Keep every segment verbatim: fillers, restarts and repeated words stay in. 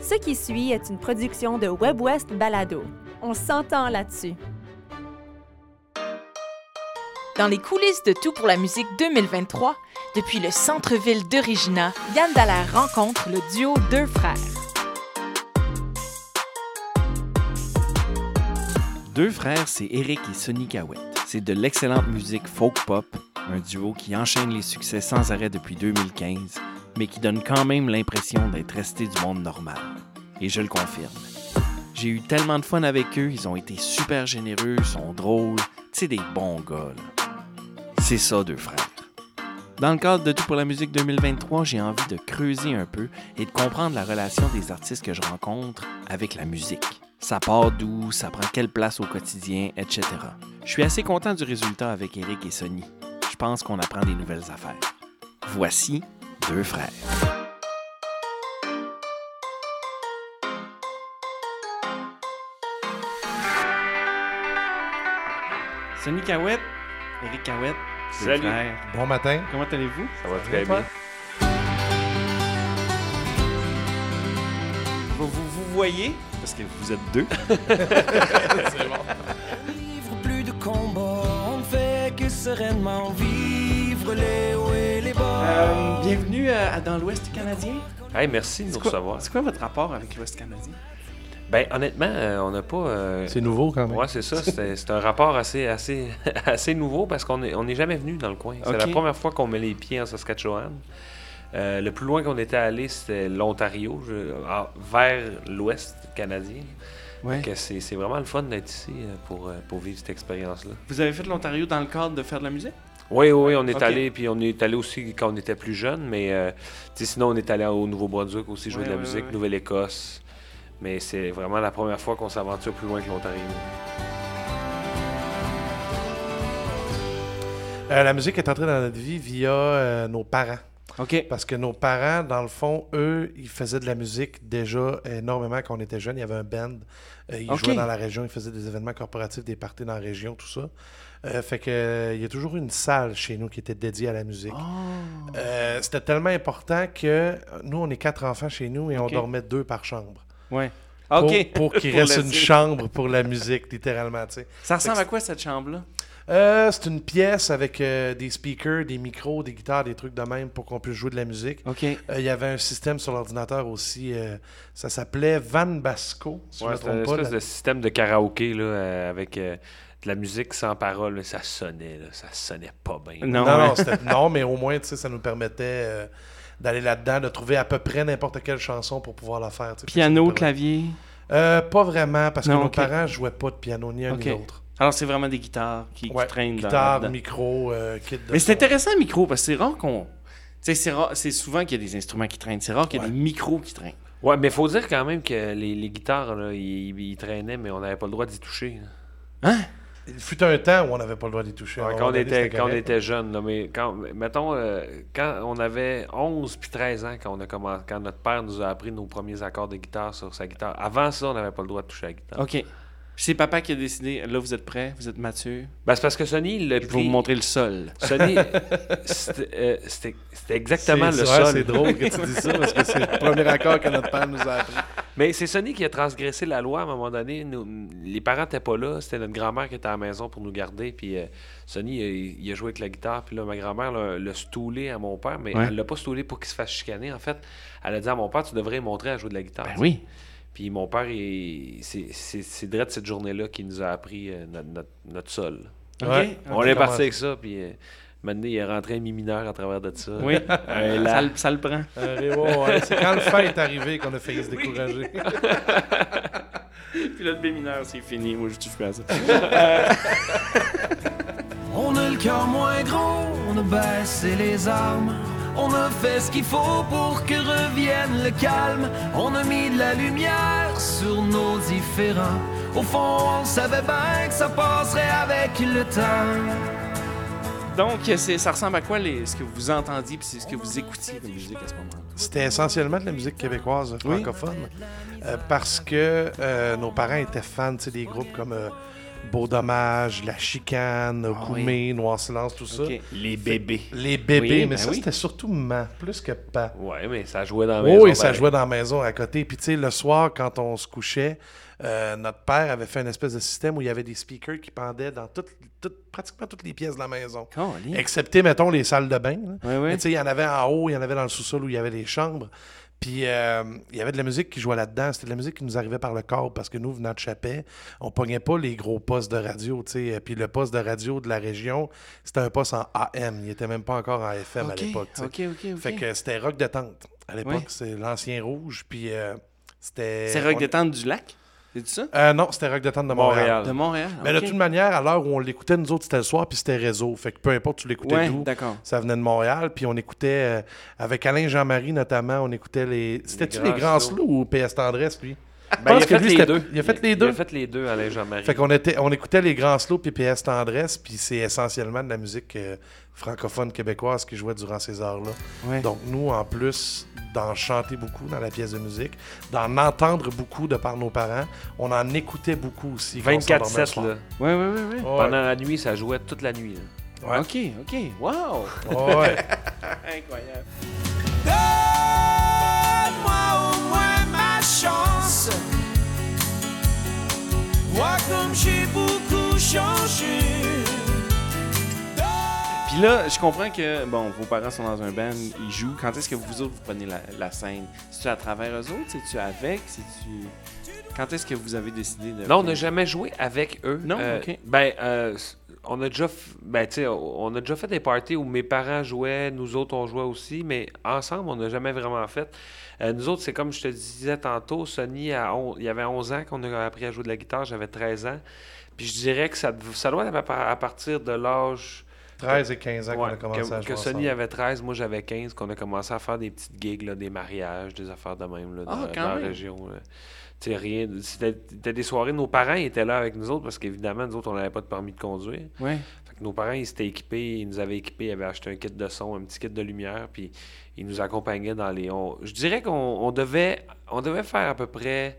Ce qui suit est une production de WebWest Balado. On s'entend là-dessus. Dans les coulisses de Tout pour la musique deux mille vingt-trois, depuis le centre-ville de Regina, Yann Dallaire rencontre le duo Deux Frères. Deux Frères, c'est Éric et Sonny Cahouette. C'est de l'excellente musique folk-pop, un duo qui enchaîne les succès sans arrêt depuis deux mille quinze, mais qui donne quand même l'impression d'être resté du monde normal. Et je le confirme. J'ai eu tellement de fun avec eux, ils ont été super généreux, ils sont drôles, c'est des bons gars, là. C'est ça, Deux Frères. Dans le cadre de Tout pour la musique deux mille vingt-trois, j'ai envie de creuser un peu et de comprendre la relation des artistes que je rencontre avec la musique. Ça part d'où, ça prend quelle place au quotidien, et cetera. Je suis assez content du résultat avec Éric et Sonny. Je pense qu'on apprend des nouvelles affaires. Voici Deux Frères. Sonny Cahouette, Éric Cahouette, Deux Salut. Frères. Bon matin. Comment allez-vous? Ça va très toi? bien. Vous, vous, vous voyez, parce que vous êtes deux. C'est bon. Vivre plus de combats, on ne fait que sereinement vivre les hauts et les bas. Euh, bienvenue à, à dans l'Ouest canadien. Hey, merci de nous C'est quoi, recevoir. c'est quoi votre rapport avec l'Ouest canadien? Ben, honnêtement, euh, on n'a pas. euh, C'est nouveau quand même. Ouais, c'est ça. C'est, c'est un rapport assez, assez, assez nouveau parce qu'on n'est on est jamais venu dans le coin. C'est Ok. la première fois qu'on met les pieds en Saskatchewan. Euh, le plus loin qu'on était allé, c'était l'Ontario, je- en- vers l'Ouest canadien. Ouais. Donc, c'est, c'est vraiment le fun d'être ici euh, pour, euh, pour vivre cette expérience-là. Vous avez fait l'Ontario dans le cadre de faire de la musique? Oui, oui, oui, on est Ok. allé, puis on est allé aussi quand on était plus jeune, mais euh, tu sais, sinon on est allé au Nouveau-Brunswick aussi jouer Ouais, de la ouais, musique, ouais. Nouvelle-Écosse. Mais c'est vraiment la première fois qu'on s'aventure plus loin que l'Ontario. Euh, la musique est entrée dans notre vie via euh, nos parents. OK. Parce que nos parents, dans le fond, eux, ils faisaient de la musique déjà énormément quand on était jeunes. Il y avait un band. Euh, ils Ok. jouaient dans la région, ils faisaient des événements corporatifs, des parties dans la région, tout ça. Euh, fait que euh, il y a toujours eu une salle chez nous qui était dédiée à la musique. Oh. Euh, c'était tellement important que euh, nous, on est quatre enfants chez nous et Ok. on dormait deux par chambre. Ouais. Pour, OK. pour qu'il Pour reste le une dire. chambre pour la musique, littéralement, tu sais. Ça ressemble à quoi, cette chambre-là? Euh, c'est une pièce avec euh, des speakers, des micros, des guitares, des trucs de même pour qu'on puisse jouer de la musique. OK. Euh, Il y avait un système sur l'ordinateur aussi, euh, ça s'appelait Van Basco, si Ouais, je c'était ne un me trompe pas. espèce là. de système de karaoké là, euh, avec euh, de la musique sans parole. Ça sonnait, là, ça sonnait pas bien. Non, Non, ouais. non, c'était- non, mais au moins, tu sais, ça nous permettait euh, d'aller là-dedans, de trouver à peu près n'importe quelle chanson pour pouvoir la faire. tu sais. Piano, Ça nous permet- clavier. Euh, pas vraiment, parce que Non, nos ok. parents jouaient pas de piano, ni un Ok. ni l'autre. Alors, c'est vraiment des guitares qui, qui Ouais, traînent dans- guitare, dans... micro, euh, kit de Mais c'est son. intéressant, le micro, parce que c'est rare qu'on... Tu sais, c'est, rare- c'est souvent qu'il y a des instruments qui traînent. C'est rare qu'il y a Ouais. des micros qui traînent. Ouais, mais faut dire quand même que les, les guitares, là, ils, ils traînaient, mais on n'avait pas le droit d'y toucher. là. Hein? Il fut un temps où on n'avait pas le droit d'y toucher. À un Ouais, moment quand on donné, était, c'était quand on correct. était jeune, là, mais quand, mettons, euh, quand on avait onze puis treize ans, quand, on a commencé, quand notre père nous a appris nos premiers accords de guitare sur sa guitare, avant ça, on n'avait pas le droit de toucher à la guitare. OK. Puis c'est papa qui a décidé, là, vous êtes prêts, vous êtes mature. Ben, c'est parce que Sonny, il l'a Je vais pris... vous montrer le sol. Sonny, c'était, euh, c'était, c'était exactement C'est- le c'est- ouais, sol. C'est drôle que tu dis ça parce que c'est le premier accord que notre père nous a appris. Mais c'est Sonny qui a transgressé la loi à un moment donné. Nous- les parents n'étaient pas là. C'était notre grand-mère qui était à la maison pour nous garder. Puis euh, Sonny, il, il a joué avec la guitare. Puis là, ma grand-mère l'a, l'a stoulé à mon père. Mais Ouais. elle l'a pas stoulé pour qu'il se fasse chicaner. En fait, elle a dit à mon père, tu devrais lui montrer à jouer de la guitare. Ben oui. Puis mon père, il- c'est, c'est, c'est direct cette journée-là qu'il nous a appris euh, notre, notre, notre sol. OK. Ouais. On est parti avec ça. Puis euh, maintenant, il est rentré un mi-mineur à travers de ça. Oui. Un ça, la- le- ça le prend. Euh, et ouais, ouais, c'est quand le fait est arrivé qu'on a failli se décourager. Puis là, le B mineur, c'est fini. Moi, je touche plus à ça. On a le cœur moins gros, on a baissé les armes. On a fait ce qu'il faut pour que revienne le calme. On a mis de la lumière sur nos différends. Au fond, on savait bien que ça passerait avec le temps. Donc, c'est, ça ressemble à quoi les, ce que vous entendiez puis c'est ce que vous écoutiez de musique à ce moment-là? C'était essentiellement de la musique québécoise francophone. Euh, parce que euh, nos parents étaient fans tu sais, des groupes comme euh, Beau Dommage, La Chicane, Ah Koumé, Noir Silence, tout ça. OK. Les bébés. Les bébés, Oui, mais ben ça, oui. c'était surtout maman, plus que pas. Ouais, mais ça jouait dans la Oui, maison. oui, ça pareil. jouait dans la maison à côté. Puis, tu sais, le soir, quand on se couchait, euh, notre père avait fait une espèce de système où il y avait des speakers qui pendaient dans toutes, toutes- pratiquement toutes les pièces de la maison. Colin. Excepté, mettons, les salles de bain. là. Ouais, ouais. Mais tu sais, il y en avait en haut, il y en avait dans le sous-sol où il y avait les chambres. Puis, euh, il y avait de la musique qui jouait là-dedans. C'était de la musique qui nous arrivait par le corps parce que nous, venant de Chapais, on pognait pas les gros postes de radio, tu sais. Puis le poste de radio de la région, c'était un poste en A M. Il était même pas encore en F M à OK, l'époque, tu sais. OK, OK, OK. Fait que c'était Rock Détente. À l'époque, Ouais. c'est l'ancien Rouge. Puis, euh, c'était... C'est Rock on- Détente du Lac? C'est ça? Euh, non, c'était Rock Détente de Montréal. Montréal. De Montréal. Mais OK. de toute manière, à l'heure où on l'écoutait, nous autres, c'était le soir, puis c'était réseau. Fait que peu importe, tu l'écoutais Ouais, d'où. d'accord. Ça venait de Montréal, puis on écoutait, euh, avec Alain Jean-Marie notamment, on écoutait les... C'était-tu les, Grands grands slows. slows ou P S Tendresse, lui? Ben, pense il a que fait lui, les c'était- deux. il a fait les deux? Il a fait les deux, Alain Jean-Marie. Fait qu'on était, on écoutait les grands slows puis P S Tendresse, puis c'est essentiellement de la musique euh, francophone québécoise qui jouait durant ces heures-là. Ouais. Donc nous, en plus d'en chanter beaucoup dans la pièce de musique, d'en entendre beaucoup de par nos parents, on en écoutait beaucoup aussi. quand on vingt-quatre s'endormait le sept, soir. là. Ouais, ouais, ouais, ouais. Ouais. Pendant la nuit, ça jouait toute la nuit. là. Ouais. OK, OK. Wow! Ouais. Incroyable. Donne-moi au moins ma chance. Vois comme j'ai beaucoup changé. Puis là, je comprends que, bon, vos parents sont dans un band, ils jouent. Quand est-ce que vous autres, vous prenez la, la scène? C'est-tu à travers eux autres? C'est-tu avec? C'est-tu... Quand est-ce que vous avez décidé de... Non, on n'a jamais joué avec eux. Non? Euh, OK. Ben, euh, on a déjà, f- ben, tu sais, on a déjà fait des parties où mes parents jouaient, nous autres on jouait aussi, mais ensemble, on n'a jamais vraiment fait. Euh, nous autres, c'est comme je te disais tantôt, Sonny, à on- il y avait onze ans qu'on a appris à jouer de la guitare, j'avais treize ans. Puis je dirais que ça, dev- ça doit être à par- à partir de l'âge... treize et quinze ans qu'on Ouais, a commencé que, à jouer que Sonny ensemble. avait treize, moi j'avais quinze, qu'on a commencé à faire des petites gigs, là, des mariages, des affaires de même là, Ah, dans, quand dans la même. région. là. Tu sais, rien. C'était c'était des soirées, nos parents étaient là avec nous autres parce qu'évidemment, nous autres, on n'avait pas de permis de conduire. Ouais. Fait que nos parents, ils s'étaient équipés, ils nous avaient équipés, ils avaient acheté un kit de son, un petit kit de lumière, puis ils nous accompagnaient dans les. on- je dirais qu'on on devait, on devait faire à peu près,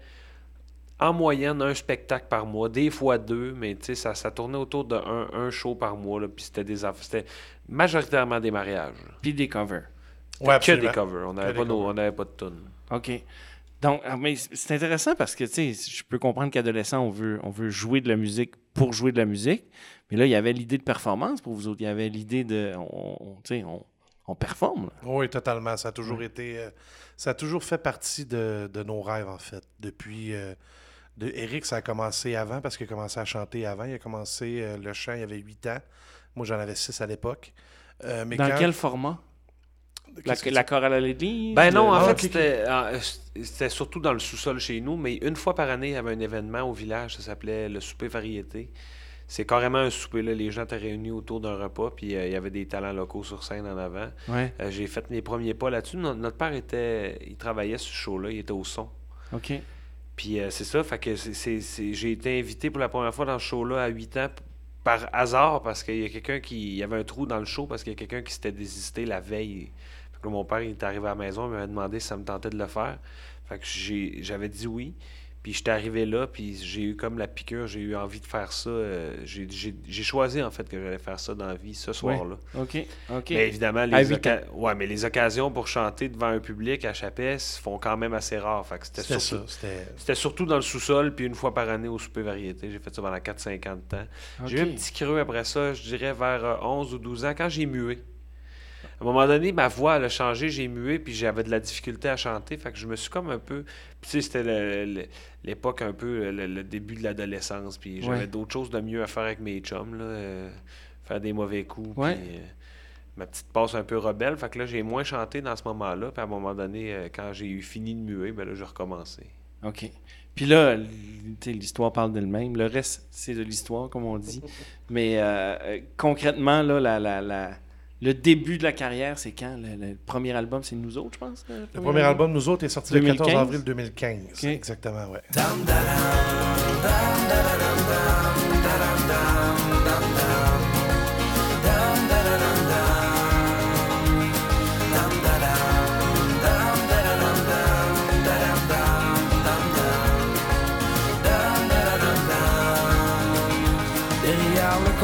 en moyenne, un spectacle par mois, des fois deux, mais tu sais, ça, ça tournait autour d'un un show par mois, là, puis c'était des aff- c'était majoritairement des mariages. Puis des covers. Ouais, que absolument. des covers, on n'avait des pas, nos- covers. on n'avait pas de tunes. OK. Donc, ah, mais c'est c'est intéressant parce que, tu sais, je peux comprendre qu'adolescent, on veut, on veut jouer de la musique pour jouer de la musique. Mais là, il y avait l'idée de performance pour vous autres. Il y avait l'idée de, on, on- tu sais, on, on performe. là. Oui, totalement. Ça a toujours été... euh, ça a toujours fait partie de, de nos rêves, en fait. Depuis... euh, de, Eric, ça a commencé avant, parce qu'il a commencé à chanter avant. Il a commencé euh, le chant, il avait huit ans. Moi, j'en avais six à l'époque. Euh, mais Dans quand- quel format? La, Qu'est-ce que la tu- chorale à l'église? Ben non, en Ah, fait, ok, ok. c'était, euh, c'était surtout dans le sous-sol chez nous, mais une fois par année, il y avait un événement au village, ça s'appelait le souper variété. C'est carrément un souper, là. Les gens étaient réunis autour d'un repas, puis euh, il y avait des talents locaux sur scène en avant. Ouais, Euh, j'ai fait mes premiers pas là-dessus. No- Notre père était, il travaillait sur ce show-là, il était au son. OK. Puis euh, c'est ça, fait que c'est, c'est- c'est- j'ai été invité pour la première fois dans ce show-là à huit ans p- par hasard parce qu'il y a quelqu'un qui. Il y avait un trou dans le show parce qu'il y a quelqu'un qui s'était désisté la veille. Fait que là, mon père il est arrivé à la maison, il m'avait demandé si ça me tentait de le faire. Fait que j'ai, j'avais dit oui. Puis j'étais arrivé là, puis j'ai eu comme la piqûre, j'ai eu envie de faire ça. euh, j'ai, j'ai- j'ai choisi en fait que j'allais faire ça dans la vie ce soir-là. OK. OK. Mais évidemment, À les, huit oca- ouais, mais les occasions pour chanter devant un public à Chapais se font quand même assez rares. Fait que c'était C'était surtout- ça. C'était... c'était surtout dans le sous-sol, puis une fois par année au souper variété. J'ai fait ça pendant quatre cinq ans de temps. J'ai eu OK. un petit creux après ça, je dirais vers euh, onze ou douze ans, quand j'ai mué. À un moment donné, ma voix elle a changé, j'ai mué, puis j'avais de la difficulté à chanter. Fait que je me suis comme un peu. Puis tu sais, c'était le- le- l'époque un peu, le, le début de l'adolescence. Puis j'avais Ouais. d'autres choses de mieux à faire avec mes chums, là. euh, faire des mauvais coups. Ouais. Puis, euh, ma petite passe un peu rebelle. Fait que là, j'ai moins chanté dans ce moment-là. Puis à un moment donné, euh, quand j'ai eu fini de muer, ben là, j'ai recommencé. OK. Puis là, l- tu sais, l'histoire parle d'elle-même. Le reste, c'est de l'histoire, comme on dit. Mais euh, euh, concrètement, là, la, la, la- le début de la carrière, c'est quand? Le, le premier album, c'est Nous autres, je pense? Le, Le premier album, nous autres, est sorti le deux mille quinze? quatorze avril deux mille quinze. Ok. Exactement, ouais.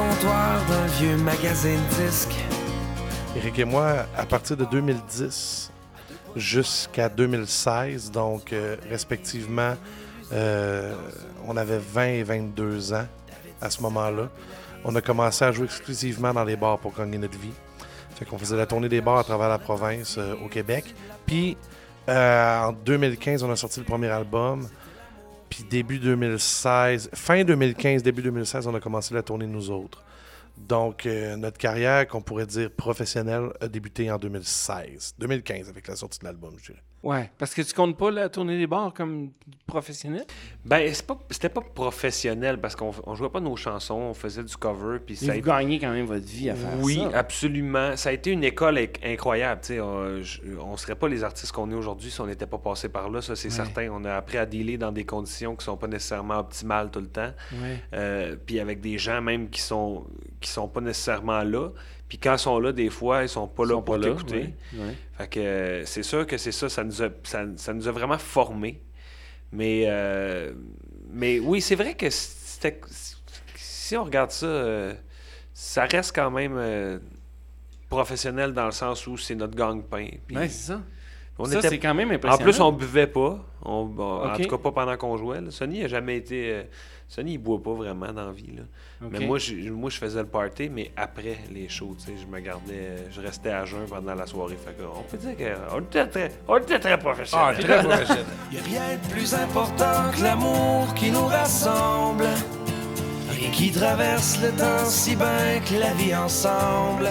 comptoir d'un vieux magasin de disques. Éric et moi, à partir de deux mille dix jusqu'à deux mille seize, donc euh, respectivement, euh, on avait vingt et vingt-deux ans à ce moment-là. On a commencé à jouer exclusivement dans les bars pour gagner notre vie. Fait qu'on faisait la tournée des bars à travers la province euh, au Québec. Puis, euh, en deux mille quinze, on a sorti le premier album. Puis début deux mille seize, fin deux mille quinze, début deux mille seize, on a commencé la tournée nous autres. Donc, euh, notre carrière, qu'on pourrait dire professionnelle, a débuté en deux mille seize. deux mille quinze, avec la sortie de l'album, je dirais. Ouais, parce que tu comptes pas la tournée des bars comme professionnel? Ben, c'est pas, c'était pas professionnel parce qu'on on jouait pas nos chansons, on faisait du cover. Puis Et ça a vous été- gagnez quand même votre vie à faire Oui, ça. absolument. Ça a été une école inc- incroyable. tu sais. On, je- on serait pas les artistes qu'on est aujourd'hui si on n'était pas passé par là, ça c'est Ouais. certain. On a appris à dealer dans des conditions qui sont pas nécessairement optimales tout le temps. Ouais. Euh, puis avec des gens même qui sont qui sont pas nécessairement là. Puis quand ils sont là, des fois, ils sont pas Ils là sont pour pas là, t'écouter. ouais, ouais. Fait que euh, c'est sûr que c'est ça, ça nous a, ça, ça nous a vraiment formés. Mais, euh, mais oui, c'est vrai que c'était, si on regarde ça, euh, ça reste quand même euh, professionnel dans le sens où c'est notre gang-pain. Puis Ouais, c'est ça. on ça, était- c'est quand même en impressionnant. plus, on buvait pas. On, bon, En Ok. tout cas, pas pendant qu'on jouait. là. Sonny a jamais été... euh, Sonny, il boit pas vraiment dans la vie. Là. Ok. Mais moi je, moi, je faisais le party, mais après les shows, tu sais, je me gardais... Je restais à jeun pendant la soirée. Fait que on peut dire qu'on était très, on était très professionnels. Ah, très professionnel. Y a rien de plus important que l'amour qui nous rassemble. Rien qui traverse le temps si bien que la vie ensemble.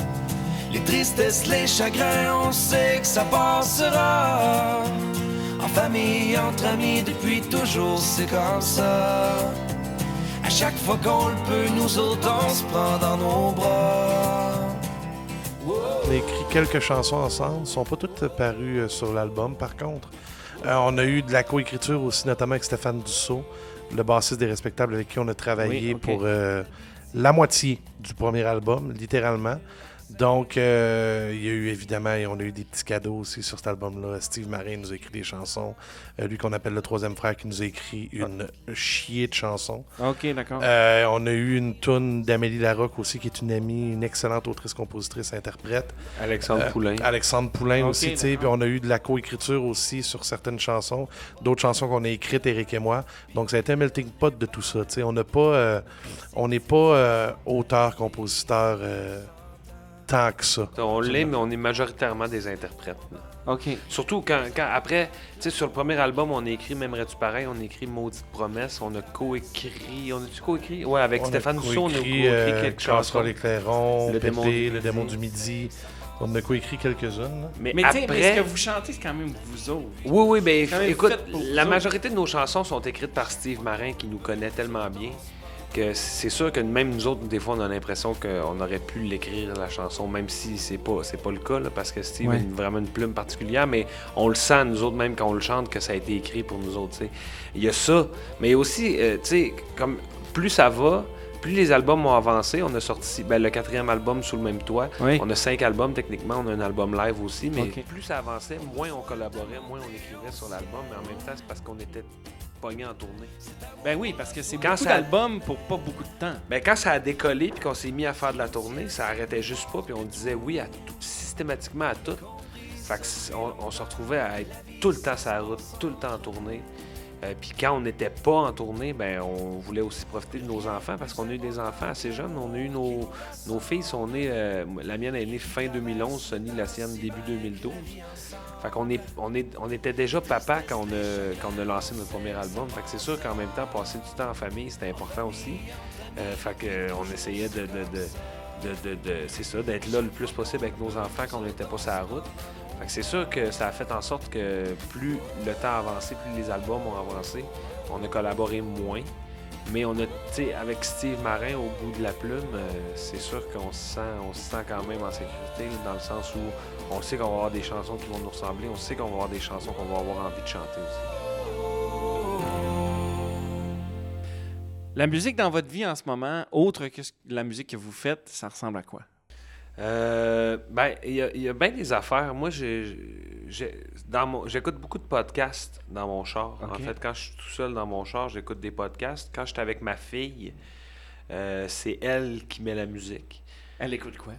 Les tristesses, les chagrins, on sait que ça passera. En famille, entre amis, depuis toujours, c'est comme ça. À chaque fois qu'on le peut, nous autres, on se prend dans nos bras. On a écrit quelques chansons ensemble. Elles ne sont pas toutes parues euh, sur l'album, par contre. Euh, on a eu de la coécriture aussi, notamment avec Stéphane Dussault, le bassiste des Respectables, avec qui on a travaillé Oui, ok. pour euh, la moitié du premier album, littéralement. Donc, euh, il y a eu évidemment, et on a eu des petits cadeaux aussi sur cet album-là. Steve Marin nous a écrit des chansons. Euh, lui qu'on appelle le troisième frère, qui nous a écrit une chier de chansons. OK, d'accord. Euh, on a eu une toune d'Amélie Larocque aussi, qui est une amie, une excellente autrice, compositrice, interprète. Alexandre Euh, Poulain. Alexandre Poulain Ok, aussi, tu sais. Puis on a eu de la coécriture aussi sur certaines chansons, d'autres chansons qu'on a écrites, Éric et moi. Donc ça a été un melting pot de tout ça, tu sais. On n'a pas, euh, on n'est pas euh, auteur, compositeur euh, tant que ça. On l'est, mais on est majoritairement des interprètes. là. OK. Surtout quand, quand après, tu sais, sur le premier album, on a écrit M'aimerais-tu pareil, on a écrit Maudite promesse, on a coécrit, on a-tu coécrit? Ouais, avec On a Stéphane Dussault, on a coécrit, coécrit euh, quelques chansons. Casserole éclairons, Le Pépé, démon du Le démon midi. du midi. On a coécrit quelques-unes. là. Mais, Mais tu sais, mais ce après... que vous chantez, c'est quand même vous autres. Oui, oui, ben quand même écoute, fait pour la vous majorité de nos chansons sont écrites par Steve Marin, qui nous connaît tellement bien que c'est sûr que même nous autres, des fois, on a l'impression qu'on aurait pu l'écrire, la chanson, même si c'est pas, c'est pas le cas, là, parce que Steve Ouais. a une- vraiment une plume particulière, mais on le sent, nous autres, même quand on le chante, que ça a été écrit pour nous autres, tu sais. Il y a ça, mais aussi, euh, tu sais, comme plus ça va, plus les albums ont avancé, on a sorti ben, le quatrième album Sous le même toit. Oui. On a cinq albums, techniquement, on a un album live aussi, mais Ok. plus ça avançait, moins on collaborait, moins on écrivait sur l'album, mais en même temps, c'est parce qu'on était pognés en tournée. Ben oui, parce que c'est Quand beaucoup ça- d'albums pour pas beaucoup de temps. Ben, quand ça a décollé puis qu'on s'est mis à faire de la tournée, ça arrêtait juste pas, puis on disait oui à tout, systématiquement à tout. Fait que c- on, on se retrouvait à être tout le temps sur la route, tout le temps en tournée. Euh, puis quand on n'était pas en tournée, ben on voulait aussi profiter de nos enfants parce qu'on a eu des enfants assez jeunes. On a eu nos, nos filles sont nées, euh, la mienne est née fin deux mille onze, Sonny la sienne début deux mille douze. Fait qu'on est, on est, on était déjà papa quand on a, quand on a lancé notre premier album. Fait que c'est sûr qu'en même temps, passer du temps en famille, c'était important aussi. Euh, fait que euh, on essayait de, de, de, de, de- de- c'est ça, d'être là le plus possible avec nos enfants quand on n'était pas sur la route. Fait que c'est sûr que ça a fait en sorte que plus le temps a avancé, plus les albums ont avancé. On a collaboré moins. Mais on a, tu sais, avec Steve Marin au bout de la plume, euh, c'est sûr qu'on se sent, on se sent quand même en sécurité, là, dans le sens où on sait qu'on va avoir des chansons qui vont nous ressembler, on sait qu'on va avoir des chansons qu'on va avoir envie de chanter aussi. La musique dans votre vie en ce moment, autre que ce- la musique que vous faites, ça ressemble à quoi? Euh, ben, il y a, il y a bien des affaires. Moi, j'ai, j'ai- dans mon, j'écoute beaucoup de podcasts dans mon char. Ok. En fait, quand je suis tout seul dans mon char, j'écoute des podcasts. Quand j'étais avec ma fille, Euh, c'est elle qui met la musique. Elle écoute quoi?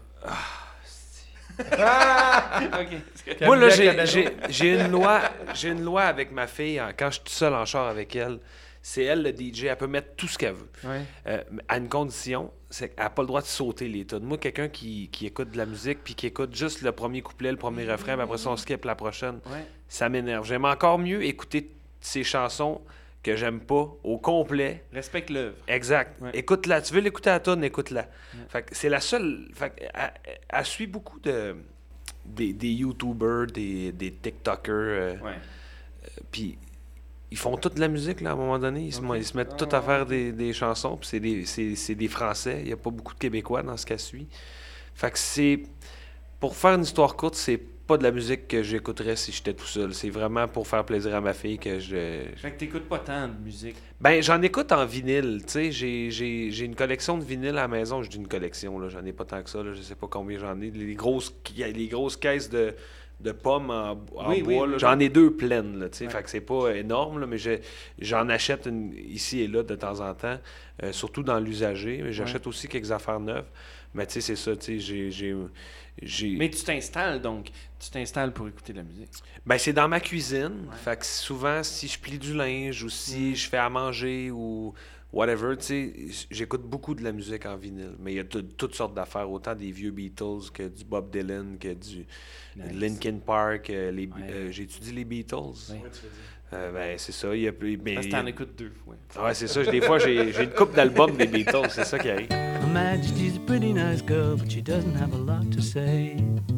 Camilla Moi, là, j'ai, Cabello. j'ai, j'ai une loi, j'ai une loi avec ma fille, hein, quand je suis tout seul en char avec elle, c'est elle le D J, elle peut mettre tout ce qu'elle veut. Ouais. Euh, à une condition, c'est qu'elle n'a pas le droit de sauter les tunes. Moi, quelqu'un qui, qui écoute de la musique puis qui écoute juste le premier couplet, le premier refrain, puis après ça, on skip la prochaine, Ouais. ça m'énerve. J'aime encore mieux écouter ces chansons que j'aime pas au complet. Respecte l'œuvre. Exact. Ouais. Écoute-la. Tu veux l'écouter à la tonne, écoute-la. Fait que c'est la seule. Fait que elle, elle suit beaucoup de des, des YouTubers, des, des TikTokers. euh, Ouais. Puis ils font toute la musique, là, à un moment donné. Ils, se, ils se mettent Ah, tout à faire des, des chansons. Puis c'est des, c'est, c'est des Français. Il n'y a pas beaucoup de Québécois dans ce qu'elle suit. Fait que c'est. Pour faire une histoire courte, c'est pas de la musique que j'écouterais si j'étais tout seul. C'est vraiment pour faire plaisir à ma fille que je. Fait que t'écoutes pas tant de musique. Ben, j'en écoute en vinyle, tu sais, j'ai, j'ai, j'ai une collection de vinyles à la maison, je dis une collection, là, j'en ai pas tant que ça, là, je sais pas combien j'en ai, les grosses, les grosses caisses de, de pommes en, en Oui, oui, bois, oui, là, oui. j'en ai deux pleines, là, tu sais, Ouais. fait que c'est pas énorme, là, mais je- j'en achète une, ici et là de temps en temps, euh, surtout dans l'usager, mais j'achète aussi quelques affaires neuves, mais tu sais, c'est ça, tu sais, j'ai... j'ai, j'ai... Mais tu t'installes donc. Tu t'installes pour écouter de la musique. Ben, c'est dans ma cuisine. Fait que souvent, si je plie du linge ou Mm. si je fais à manger ou whatever, tu sais, j'écoute beaucoup de la musique en vinyle. Mais il y a tout- toutes sortes d'affaires, autant des vieux Beatles que du Bob Dylan, que du Nice. Linkin Park. euh, les, Ouais. euh, j'ai étudié les Beatles. Ouais. Euh, ben, c'est ça. Il y a, ben, Parce que il- t'en écoutes deux fois. Ouais, c'est ça. Des fois, j'ai, j'ai une couple d'albums des Beatles. C'est ça qui arrive. Her Majesty's a pretty nice girl, but she doesn't have a lot to say.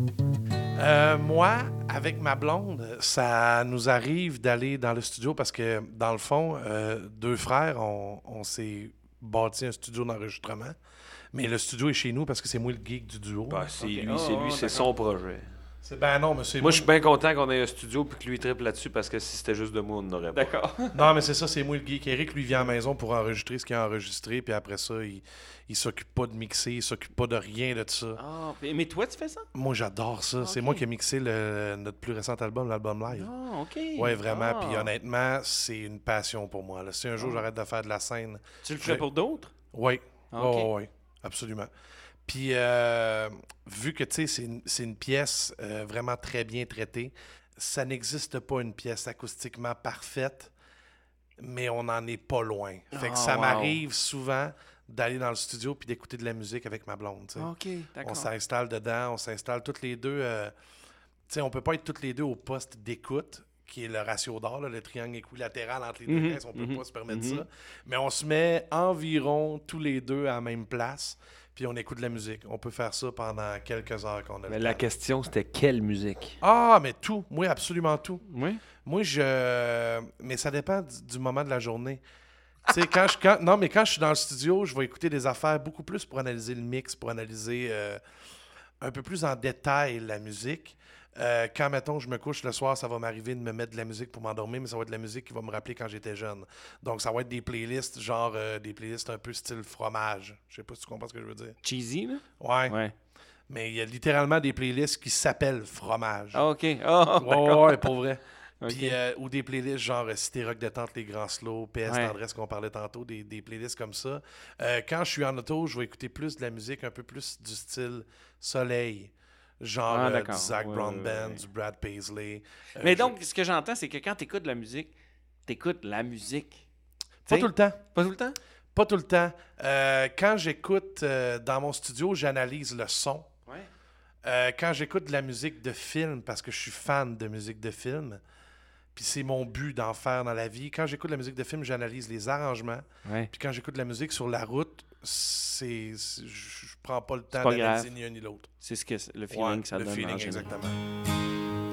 Euh, moi, avec ma blonde, ça nous arrive d'aller dans le studio parce que, dans le fond, euh, deux frères, on, on s'est bâti un studio d'enregistrement. Mais le studio est chez nous parce que c'est moi le geek du duo. Ben, c'est Ok. lui, Oh, c'est lui, oh, c'est d'accord. son projet. C'est- ben non, mais c'est Moi, je suis bien content qu'on ait un studio et que lui triple là-dessus parce que si c'était juste de moi, on n'aurait pas. D'accord. Non, mais c'est ça, c'est moi le geek. Eric, lui, vient à la maison pour enregistrer ce qu'il a enregistré, puis après ça, il, il s'occupe pas de mixer, il s'occupe pas de rien de ça. Ah, mais mais toi, tu fais ça? Moi, j'adore ça. C'est Ok. moi qui ai mixé le- notre plus récent album, l'album live. Ah, OK. Ouais, vraiment. Ah. Puis honnêtement, c'est une passion pour moi. Là. Si un jour Ah. j'arrête de faire de la scène, Tu le fais j'ai- pour d'autres? oui, Ah, ok. oui, absolument. Puis, euh, vu que, tu sais, c'est une, c'est une pièce euh, vraiment très bien traitée, ça n'existe pas une pièce acoustiquement parfaite, mais on n'en est pas loin. Fait que Ah, ça wow. m'arrive souvent d'aller dans le studio puis d'écouter de la musique avec ma blonde, tu sais. OK, d'accord. On s'installe dedans, on s'installe toutes les deux. euh, tu sais, on peut pas être toutes les deux au poste d'écoute, qui est le ratio d'or, là, le triangle équilatéral entre les deux Mhm, caisses. On peut mhm, pas se permettre mhm. ça. Mais on se met environ tous les deux à la même place, puis on écoute de la musique. On peut faire ça pendant quelques heures qu'on a Mais le la temps. question, c'était quelle musique? Ah, mais tout. Moi, absolument tout. Oui? Moi, je... Mais ça dépend du, du moment de la journée. Tu sais, quand je... Quand... Non, mais quand je suis dans le studio, je vais écouter des affaires beaucoup plus pour analyser le mix, pour analyser euh, un peu plus en détail la musique. Euh, quand, mettons, je me couche le soir, ça va m'arriver de me mettre de la musique pour m'endormir, mais ça va être de la musique qui va me rappeler quand j'étais jeune. Donc, ça va être des playlists, genre euh, des playlists un peu style fromage. Je sais pas si tu comprends ce que je veux dire. Cheesy, là? Ouais. Ouais. Mais il y a littéralement des playlists qui s'appellent fromage. Ah, OK. Ah, Ouais, d'accord. ouais, pour vrai. OK. Puis, euh, ou des playlists genre euh, Cité Rock Détente, Les Grands Slow, P S Ouais. Tendresse qu'on parlait tantôt, des, des playlists comme ça. Euh, quand je suis en auto, je vais écouter plus de la musique un peu plus du style soleil. Genre Ah, euh, d'accord. du Zach Ouais, Brown ouais, Band, ouais. du Brad Paisley. Euh, Mais je- donc, ce que j'entends, c'est que quand tu écoutes de la musique, tu écoutes la musique. Pas T'sais, tout le temps. Pas tout le temps? Pas tout le temps. Euh, quand j'écoute euh, dans mon studio, j'analyse le son. Ouais. Euh, quand j'écoute de la musique de film, parce que je suis fan de musique de film, puis c'est mon but d'en faire dans la vie. Quand j'écoute de la musique de film, j'analyse les arrangements. Ouais. Puis quand j'écoute de la musique sur la route, c'est, c'est- je je prends pas le temps pas d'analyser grave. ni un ni l'autre. C'est ce que le feeling Ouais, que ça le donne. feeling, en général. exactement.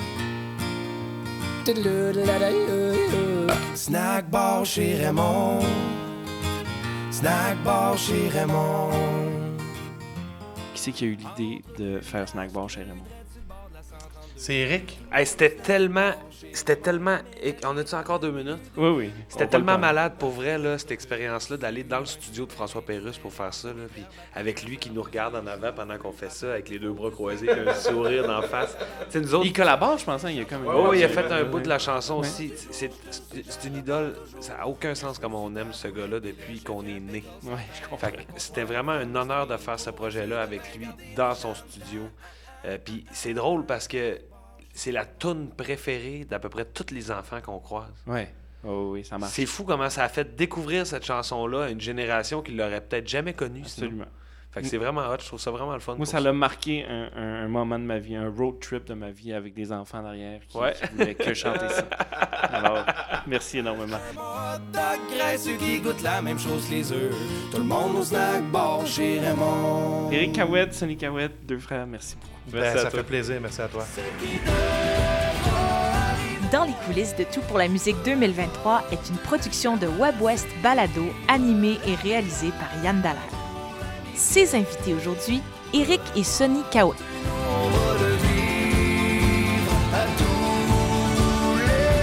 Snack bar chez Raymond. Snack bar chez Raymond. Qui c'est qui a eu l'idée de faire Snack Bar chez Raymond? C'est Éric? Hey, c'était tellement... C'était tellement... On a-tu encore deux minutes? Oui, oui. C'était tellement malade, pour vrai, là, cette expérience-là, d'aller dans le studio de François Pérusse pour faire ça, là, puis avec lui qui nous regarde en avant pendant qu'on fait ça, avec les deux bras croisés, puis un sourire d'en face. T'sais, nous autres... Il collabore, je pense, hein? Il y a comme... Oh, il a fait un bout de la chanson ouais. aussi. C'est, c'est, c'est une idole. Ça n'a aucun sens comme on aime ce gars-là depuis qu'on est né. Ouais, je comprends. Fait que c'était vraiment un honneur de faire ce projet-là avec lui dans son studio. Euh, puis c'est drôle parce que c'est la toune préférée d'à peu près tous les enfants qu'on croise. Ouais. Oh oui, ça marche. C'est fou comment ça a fait découvrir cette chanson-là à une génération qui l'aurait peut-être jamais connue. Absolument. Sinon. Fait que c'est vraiment hot, je trouve ça vraiment le fun. Moi, ça l'a marqué un, un, un moment de ma vie, un road trip de ma vie avec des enfants derrière qui, ouais. qui voulaient que chanter ça. Alors, merci énormément. Graisse qui goûte la même chose que les œufs. Tout le monde au snack bar chez Raymond. Éric Cahouette, Sonny Cahouette, deux frères, merci beaucoup. Ben, Merci ça fait plaisir, merci à toi. Dans les coulisses de Tout pour la musique deux mille vingt-trois est une production de WebWest Balado, animée et réalisée par Yann Dallaire. Ses invités aujourd'hui, Éric et Sonny Cahouette. On va le vivre à tous les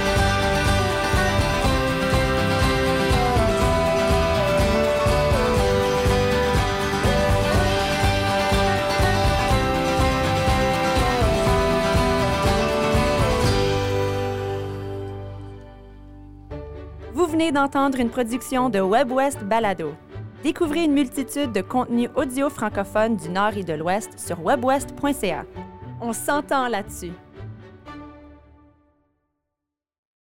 Vous venez d'entendre une production de WebWest Balado. Découvrez une multitude de contenus audio francophones du Nord et de l'Ouest sur webwest point c a. On s'entend là-dessus.